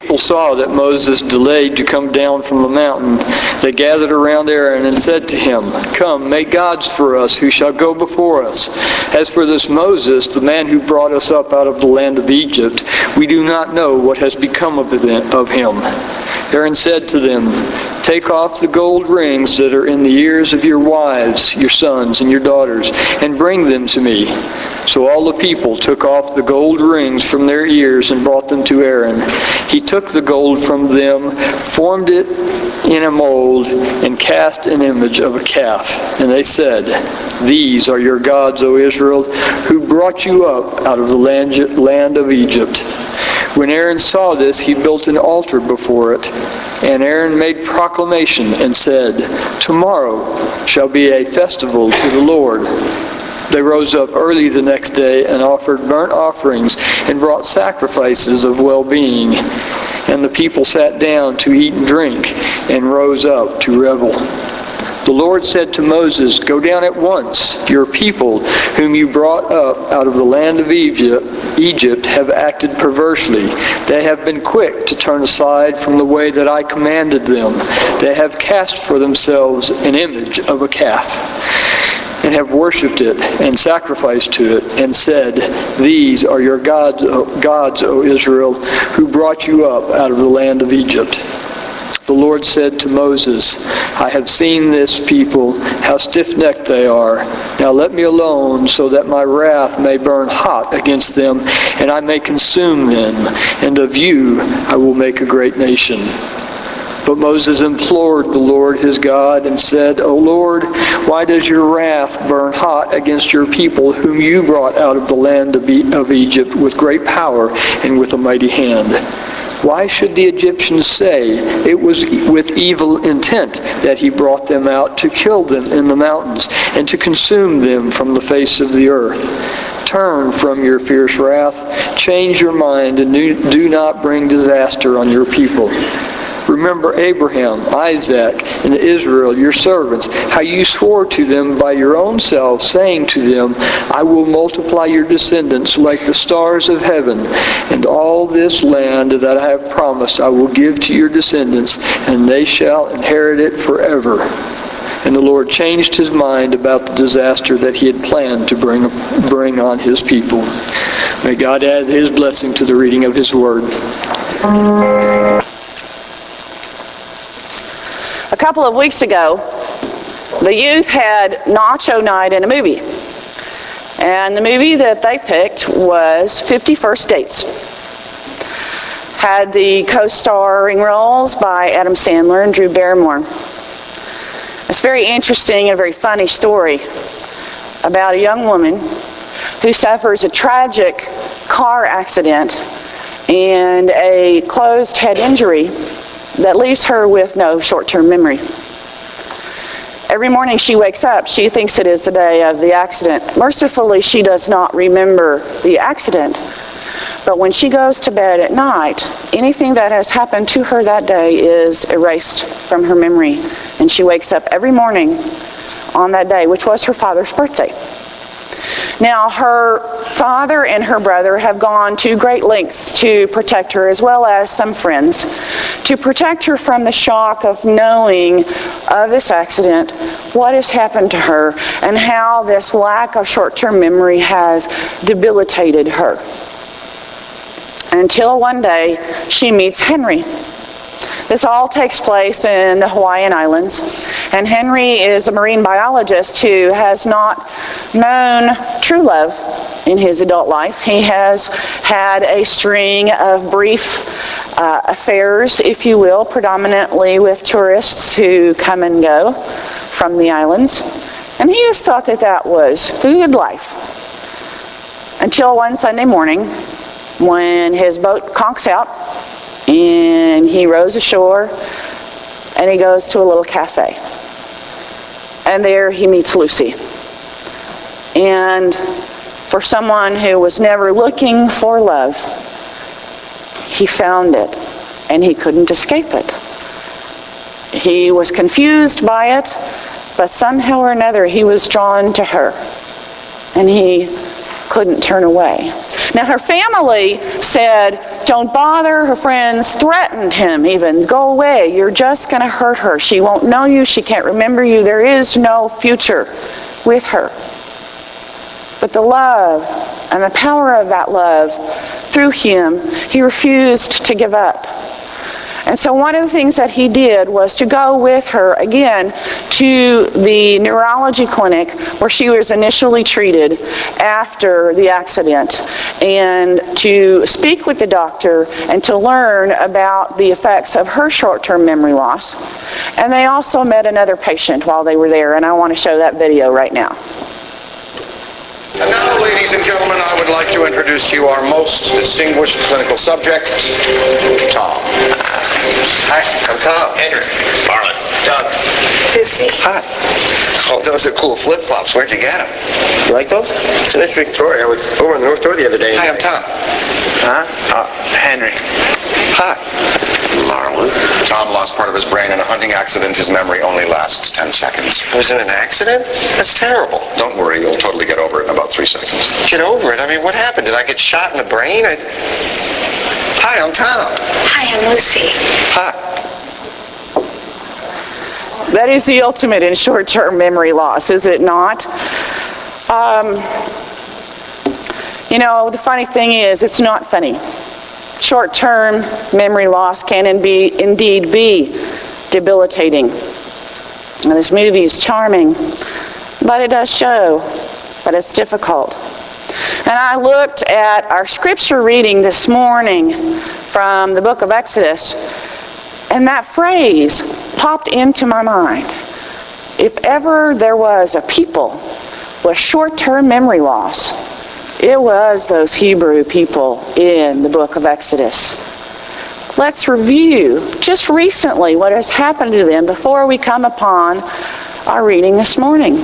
People saw that Moses delayed to come down from the mountain. They gathered around Aaron and said to him, "Come, make gods for us who shall go before us. As for this Moses, the man who brought us up out of the land of Egypt, we do not know what has become of him." Aaron said to them, "Take off the gold rings that are in the ears of your wives, your sons, and your daughters, and bring them to me." So all the people took off the gold rings from their ears and brought them to Aaron. He took the gold from them, formed it in a mold, and cast an image of a calf. And they said, "These are your gods, O Israel, who brought you up out of the land of Egypt." When Aaron saw this, he built an altar before it. And Aaron made proclamation and said, "Tomorrow shall be a festival to the Lord." They rose up early the next day and offered burnt offerings and brought sacrifices of well-being. And the people sat down to eat and drink and rose up to revel. The Lord said to Moses, "Go down at once. Your people, whom you brought up out of the land of Egypt, have acted perversely. They have been quick to turn aside from the way that I commanded them. They have cast for themselves an image of a calf, and have worshipped it and sacrificed to it, and said, 'These are your gods, O Israel, who brought you up out of the land of Egypt.'" The Lord said to Moses, "I have seen this people, how stiff-necked they are. Now let me alone, so that my wrath may burn hot against them, and I may consume them, and of you I will make a great nation." But Moses implored the Lord his God and said, "O Lord, why does your wrath burn hot against your people, whom you brought out of the land of Egypt with great power and with a mighty hand? Why should the Egyptians say, 'It was with evil intent that he brought them out to kill them in the mountains and to consume them from the face of the earth'? Turn from your fierce wrath, change your mind, and do not bring disaster on your people. Remember Abraham, Isaac, and Israel, your servants, how you swore to them by your own self, saying to them, 'I will multiply your descendants like the stars of heaven, and all this land that I have promised I will give to your descendants, and they shall inherit it forever.' And the Lord changed his mind about the disaster that he had planned to bring on his people." May God add his blessing to the reading of his word. A couple of weeks ago, the youth had nacho night in a movie. And the movie that they picked was 50 First Dates. Had the co-starring roles by Adam Sandler and Drew Barrymore. It's a very interesting and very funny story about a young woman who suffers a tragic car accident and a closed head injury that leaves her with no short-term memory. Every morning she wakes up, she thinks it is the day of the accident. Mercifully, she does not remember the accident. But when she goes to bed at night, anything that has happened to her that day is erased from her memory. And she wakes up every morning on that day, which was her father's birthday. Now, her father and her brother have gone to great lengths to protect her, as well as some friends, to protect her from the shock of knowing of this accident, what has happened to her, and how this lack of short-term memory has debilitated her. Until one day, she meets Henry. This all takes place in the Hawaiian Islands, and Henry is a marine biologist who has not known true love in his adult life. He has had a string of brief affairs, if you will, predominantly with tourists who come and go from the islands, and he has thought that that was the good life. Until one Sunday morning, when his boat conks out, and he rows ashore, and he goes to a little cafe. And there he meets Lucy. And for someone who was never looking for love, he found it, and he couldn't escape it. He was confused by it, but somehow or another he was drawn to her, and he couldn't turn away. Now her family said, don't bother. Her friends threatened him even. Go away. You're just going to hurt her. She won't know you. She can't remember you. There is no future with her. But the love and the power of that love through him, he refused to give up. And so one of the things that he did was to go with her again to the neurology clinic where she was initially treated after the accident, and to speak with the doctor and to learn about the effects of her short-term memory loss. And they also met another patient while they were there, and I want to show that video right now. And now, ladies and gentlemen, I would like to introduce to you our most distinguished clinical subject, Tom. Hi, I'm Tom. Andrew. Marlon. Doug. Sissy. Hi. Oh, those are cool flip-flops. Where'd you get them? You like those? It's in Victoria. I was over in the North Door the other day. Hi, I'm Tom. Huh? Henry. Hi. Marlon. Tom lost part of his brain in a hunting accident. His memory only lasts 10 seconds. I was in an accident? That's terrible. Don't worry, you'll totally get over it in about 3 seconds. Get over it? I mean, what happened? Did I get shot in the brain? Hi, I'm Tom. Hi, I'm Lucy. Hi. That is the ultimate in short-term memory loss, is it not? You know, the funny thing is, it's not funny. Short-term memory loss can indeed be debilitating. And this movie is charming, but it does show that it's difficult. And I looked at our scripture reading this morning from the book of Exodus, and that phrase popped into my mind. If ever there was a people with short-term memory loss, it was those Hebrew people in the book of Exodus. Let's review just recently what has happened to them before we come upon our reading this morning.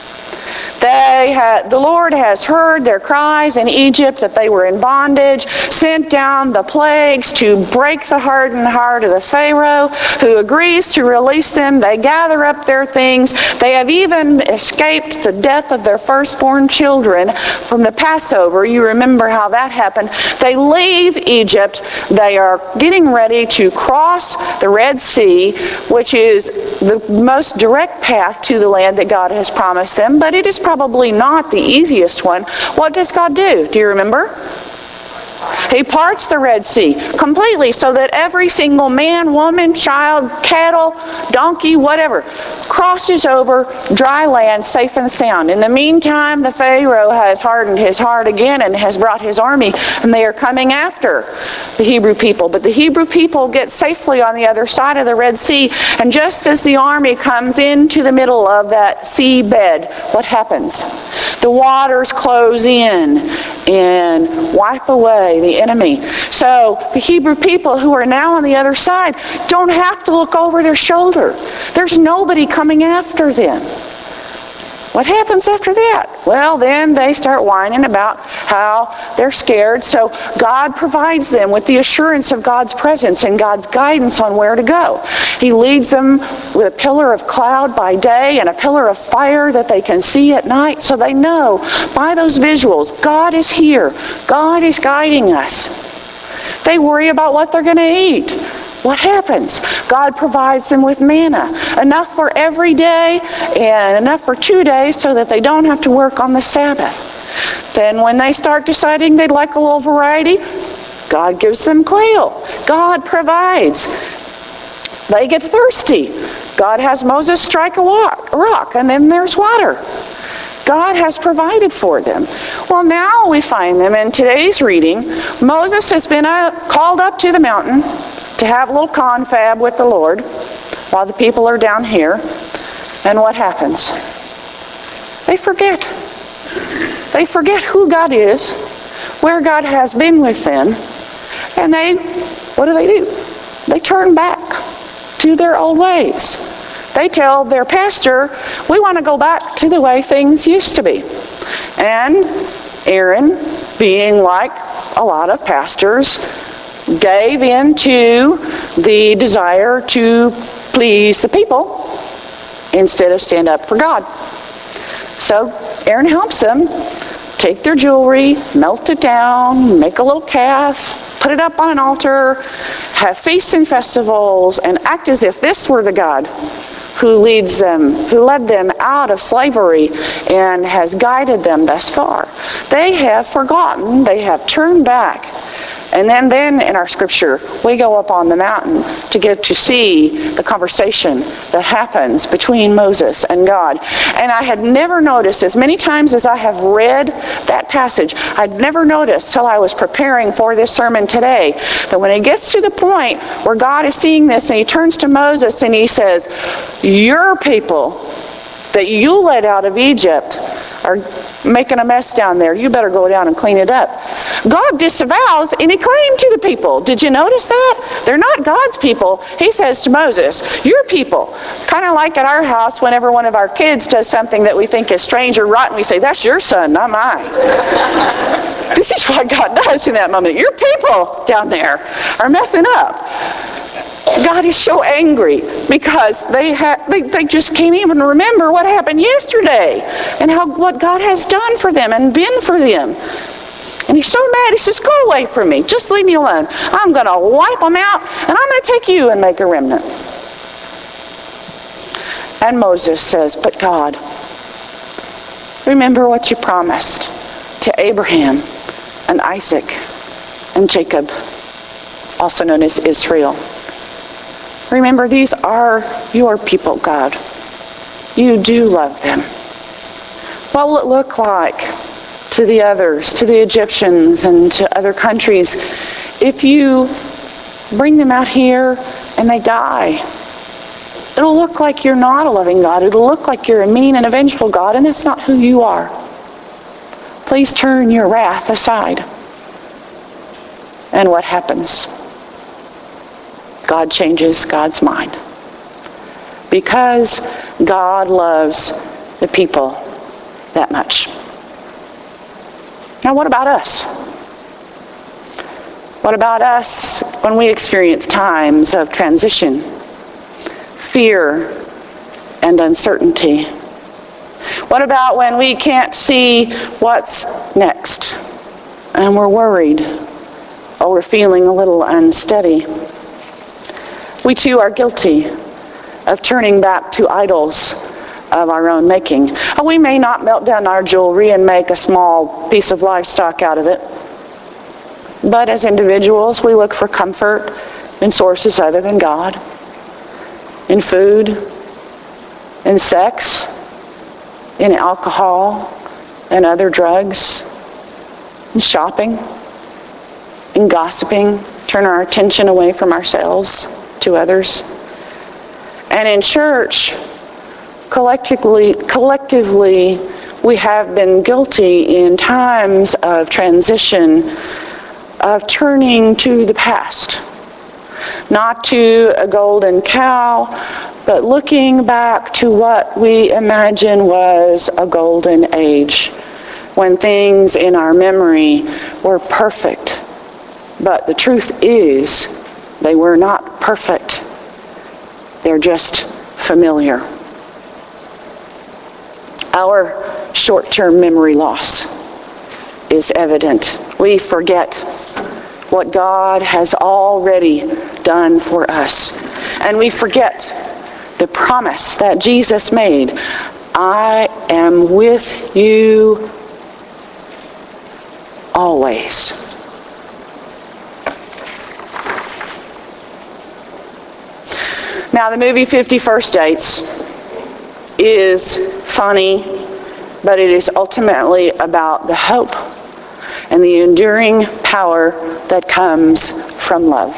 The Lord has heard their cries in Egypt that they were in bondage, sent down the plagues to break the hardened heart of the Pharaoh, who agrees to release them. They gather up their things. They have even escaped the death of their firstborn children from the Passover. You remember how that happened. They leave Egypt. They are getting ready to cross the Red Sea, which is the most direct path to the land that God has promised them, but it is probably not the easiest one. What does God do? Do you remember? He parts the Red Sea completely so that every single man, woman, child, cattle, donkey, whatever, crosses over dry land safe and sound. In the meantime, the Pharaoh has hardened his heart again and has brought his army, and they are coming after the Hebrew people. But the Hebrew people get safely on the other side of the Red Sea, and just as the army comes into the middle of that sea bed, what happens? The waters close in and wipe away the enemy. So the Hebrew people who are now on the other side don't have to look over their shoulder. There's nobody coming after them. What happens after that? Well, then they start whining about how they're scared. So God provides them with the assurance of God's presence and God's guidance on where to go. He leads them with a pillar of cloud by day and a pillar of fire that they can see at night, so they know by those visuals, God is here. God is guiding us. They worry about what they're going to eat. What happens? God provides them with manna, enough for every day and enough for 2 days so that they don't have to work on the Sabbath. Then when they start deciding they'd like a little variety, God gives them quail. God provides. They get thirsty. God has Moses strike a rock, and then there's water. God has provided for them. Well, now we find them in today's reading. Moses has been called up to the mountain to have a little confab with the Lord while the people are down here. And what happens? They forget. They forget who God is, where God has been with them, and what do? They turn back to their old ways. They tell their pastor, we want to go back to the way things used to be. And Aaron, being like a lot of pastors, gave in to the desire to please the people instead of stand up for God. So Aaron helps them take their jewelry, melt it down, make a little calf, put it up on an altar, have feasts and festivals, and act as if this were the God who leads them, who led them out of slavery and has guided them thus far. They have forgotten, they have turned back. And then in our scripture, we go up on the mountain to get to see the conversation that happens between Moses and God. And I had never noticed, as many times as I have read that passage, I'd never noticed till I was preparing for this sermon today, that when it gets to the point where God is seeing this and he turns to Moses and he says, your people that you led out of Egypt are making a mess down there. You better go down and clean it up. God disavows any claim to the people. Did you notice that? They're not God's people. He says to Moses, your people. Kind of like at our house, whenever one of our kids does something that we think is strange or rotten, we say, that's your son, not mine. This is what God does in that moment. Your people down there are messing up. God is so angry because they just can't even remember what happened yesterday and what God has done for them and been for them. And he's so mad, he says, go away from me. Just leave me alone. I'm going to wipe them out, and I'm going to take you and make a remnant. And Moses says, but God, remember what you promised to Abraham and Isaac and Jacob, also known as Israel. Remember, these are your people, God. You do love them. What will it look like to the others, to the Egyptians and to other countries, if you bring them out here and they die? It'll look like you're not a loving God. It'll look like you're a mean and a vengeful God, and that's not who you are. Please turn your wrath aside. And what happens? God changes God's mind. Because God loves the people that much. Now what about us? What about us when we experience times of transition, fear, and uncertainty? What about when we can't see what's next and we're worried or we're feeling a little unsteady? We too are guilty of turning back to idols of our own making. We may not melt down our jewelry and make a small piece of livestock out of it. But as individuals, we look for comfort in sources other than God. In food, in sex, in alcohol and other drugs, in shopping, in gossiping, turn our attention away from ourselves to others. And in church, collectively, we have been guilty in times of transition of turning to the past. Not to a golden cow, but looking back to what we imagine was a golden age, when things in our memory were perfect. But the truth is, they were not perfect. They're just familiar. Our short-term memory loss is evident. We forget what God has already done for us. And we forget the promise that Jesus made. I am with you always. Now, the movie 50 First Dates is funny, but it is ultimately about the hope and the enduring power that comes from love.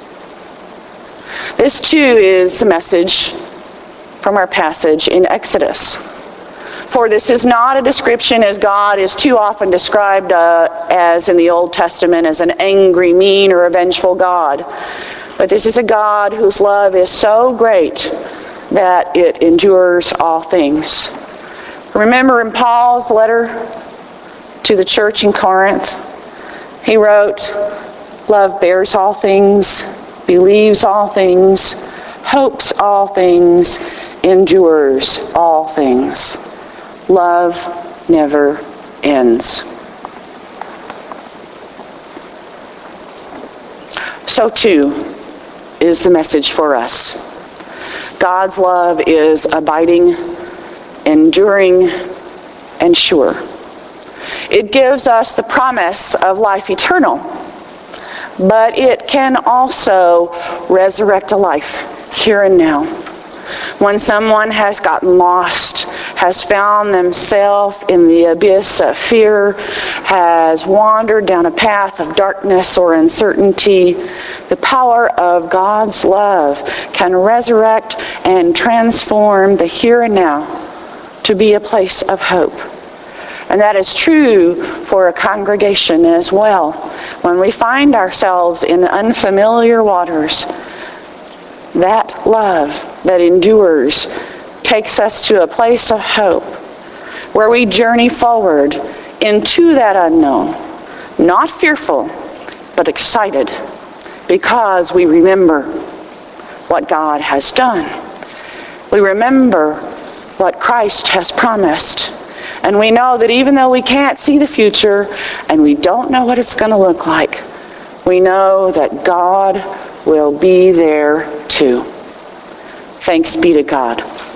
This too is the message from our passage in Exodus. For this is not a description, as God is too often described as in the Old Testament, as an angry, mean, or a vengeful God. But this is a God whose love is so great that it endures all things. Remember in Paul's letter to the church in Corinth, he wrote, love bears all things, believes all things, hopes all things, endures all things. Love never ends. So too is the message for us. God's love is abiding, enduring, and sure. It gives us the promise of life eternal, but it can also resurrect a life here and now. When someone has gotten lost, has found themselves in the abyss of fear, has wandered down a path of darkness or uncertainty, the power of God's love can resurrect and transform the here and now to be a place of hope. And that is true for a congregation as well. When we find ourselves in unfamiliar waters, that love that endures takes us to a place of hope where we journey forward into that unknown, not fearful, but excited, because we remember what God has done. We remember what Christ has promised. And we know that even though we can't see the future and we don't know what it's going to look like, we know that God will be there too. Thanks be to God.